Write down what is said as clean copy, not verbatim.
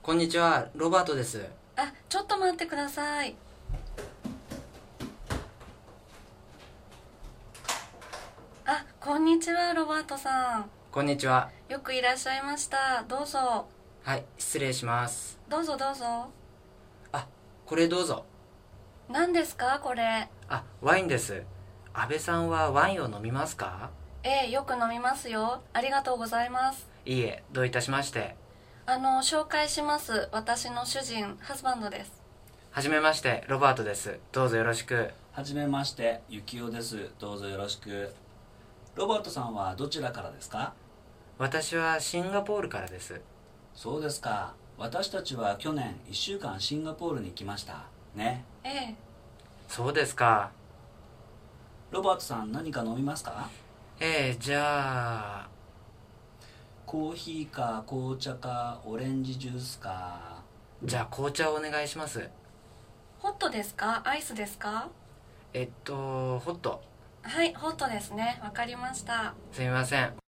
こんにちは、ロバートです。 あ、ちょっと待ってください。あ、こんにちは、ロバートさん。 こんにちは。 よくいらっしゃいました。どうぞ。 はい、失礼します。 どうぞどうぞ。 あ、これどうぞ。 何ですか、これ。 あ、ワインです。安倍さんはワインを飲みますか？ ええ、よく飲みますよ。ありがとうございます。 いいえ、どういたしまして。 紹介します。私の主人、ハズバンドです。 はじめまして、ロバートです。どうぞよろしく。 はじめまして、ゆきおです。どうぞよろしく。ロバートさんはどちらからですか？ 私はシンガポールからです。 そうですか。私たちは去年1週間シンガポールに来ましたね。 ええ。 そうですか。 ロバートさん、何か飲みますか？ じゃあ、 コーヒーか紅茶かオレンジジュースか。 紅茶をお願いします。 ホットですか？アイスですか？ ホット。 はい、ホットですね。わかりました。 すみません。